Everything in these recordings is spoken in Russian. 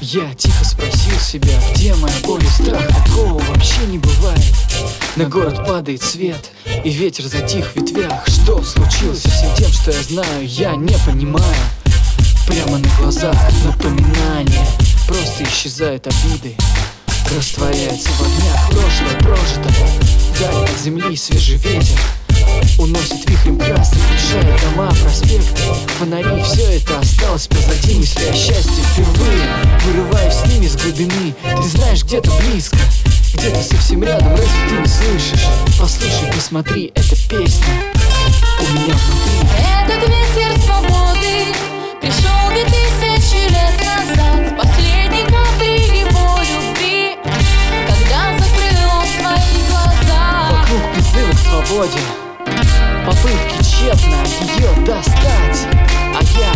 Я тихо спросил себя, где моя боль и страх? Такого вообще не бывает. На город падает свет, и ветер затих в ветвях. Что случилось со всем тем, что я знаю, я не понимаю. Прямо на глазах напоминание, просто исчезают обиды, растворяется в огнях прошлое прожито. Вдаль от земли свежий ветер уносит вихрем красок, мешает дома, проспекты, фонари. Все это осталось позади, мысли о счастье впервые вырываюсь с ними с глубины. Ты знаешь, где-то близко, где-то совсем рядом, разве ты не слышишь? Послушай, посмотри, это песня у меня внутри. Этот ветер свободы пришел 2000 лет назад, с последней каплей его любви, когда закрыл он свои глаза. Вокруг призывы к свободе, попытки тщетно ее достать, а я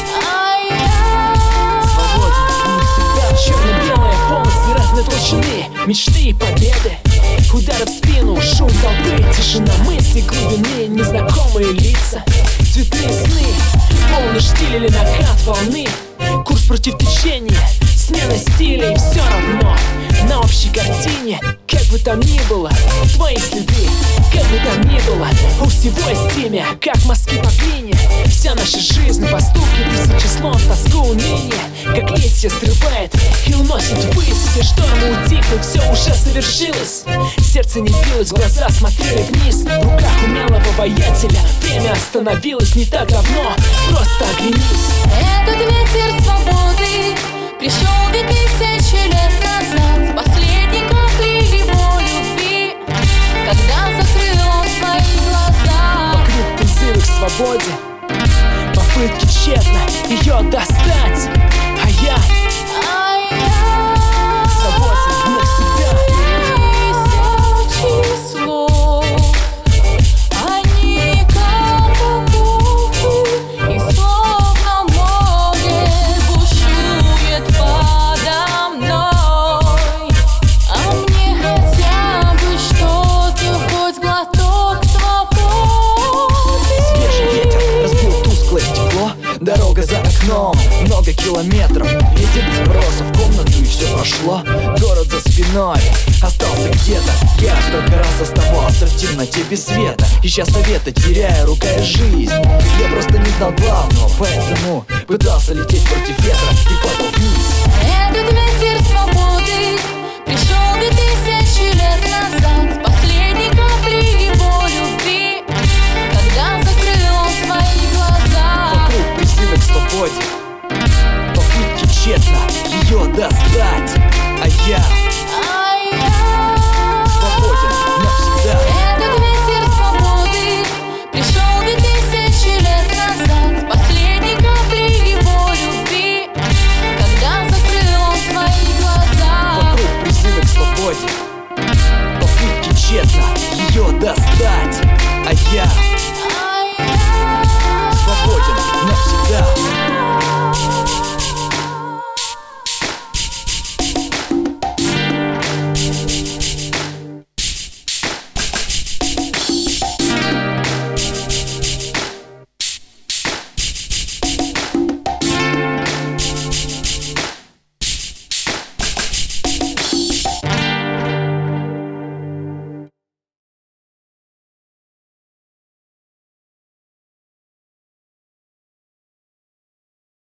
свободен навсегда. Черно-белая полосы разной толщины, мечты и победы, удары в спину, шум толпы, тишина мысли глубины, незнакомые лица, цветные сны, полный штиль или накат волны, курс против течения, смена стилей, все равно на общей картине. Как бы там ни было, твои следы, как бы там ни было, у всего есть имя, как мазки по глине. Вся наша жизнь, поступки, тысячи слов, тоску, уныние, как листья срывает и уносит ввысь. Все штормы утихнут, все уже совершилось. Сердце не билось, глаза смотрели вниз. В руках умелого воятеля время остановилось не так давно, просто оглянись. Этот ветер свободы пришел 2000 лет назад, с последней каплей его любви, когда закрыл он свои глаза. Вокруг призывы к свободе, попытки тщетно ее достать, а я свободен навсегда. Тысячи слов, они как оковы, и словно море бушует подо мной. А мне хотя бы что-то, хоть глоток свободы. Свежий ветер разбил тусклое стекло, дорога за окном, много километров. Ветер врос в комнату и все прошло. Город за спиной остался где-то. Я столько раз оставался в темноте без света, ища совета, теряя, ругая жизнь. Я просто не знал главного, поэтому пытался лететь против ветра и падал вниз. Этот ветер свободы пришел 2000 лет назад,